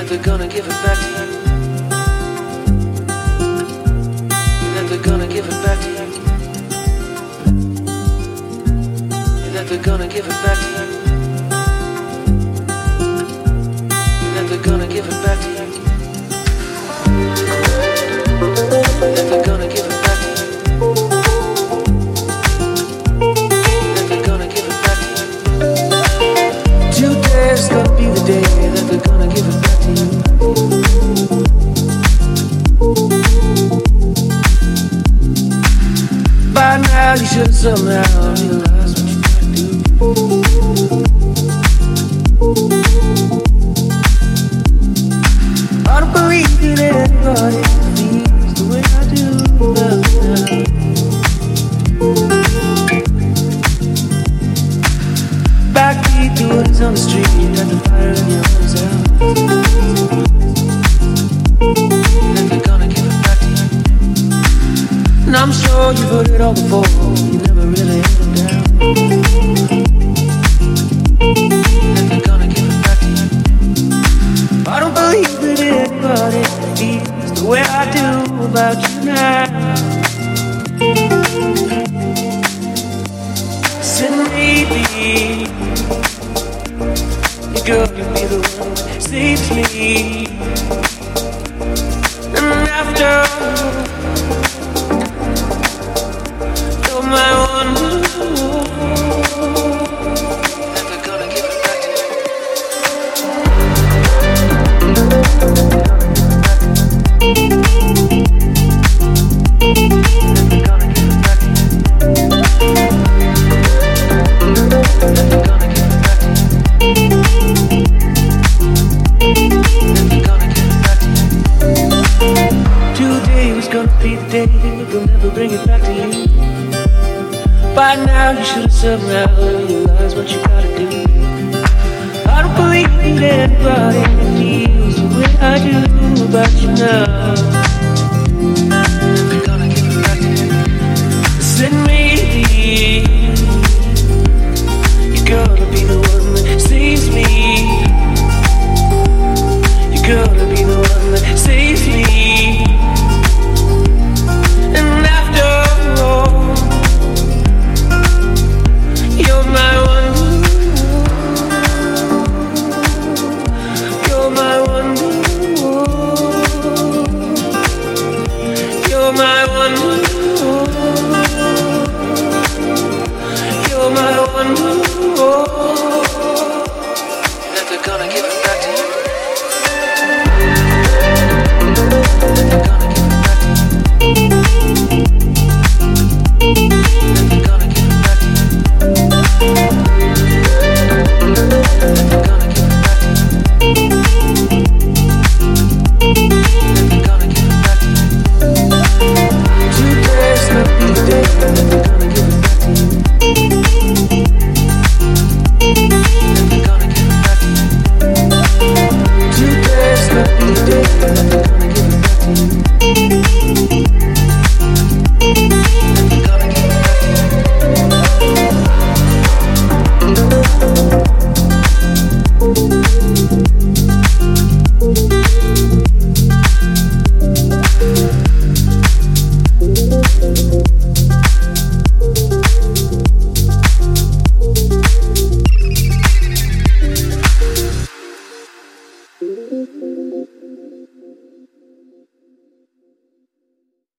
that they're gonna give it back to you. That they're gonna give it back to you. That they're gonna give it back to you. That they're gonna give it back to you. That they're gonna give it back to you. That they're gonna give it back to you. Today's gonna be the day that they're gonna give it back to you. By now you should somehow realize what you gotta do. I don't believe that anybody feels the way I do love now. Backbeat the woods on the street, you got the fire in your eyes out. That they're gonna give it back to you. And I'm sure you've heard it all before, you never really had it down. That they're gonna give it back to you. I don't believe that anybody feels the way I do about you now. Said maybe you're gonna be the one that saves me. And after you're my one. That they're gonna give it back to you. That they're gonna give it back to you. That they're gonna give it back to you. That they're gonna give it back to you. Today was gonna be the day they'll never bring it back to you. By now you should have somehow realized what you gotta do. I don't believe that anybody feels the way I do about you now. They're gonna give it back to you. Said maybe you're gonna be the one that saves me. You're gonna be the one that saves me. And after all, you're my one. You're my one. You're my one. You're my one. That they're gonna give it back to you. That they're gonna give it back to you. That they're gonna give it back to you. That they're gonna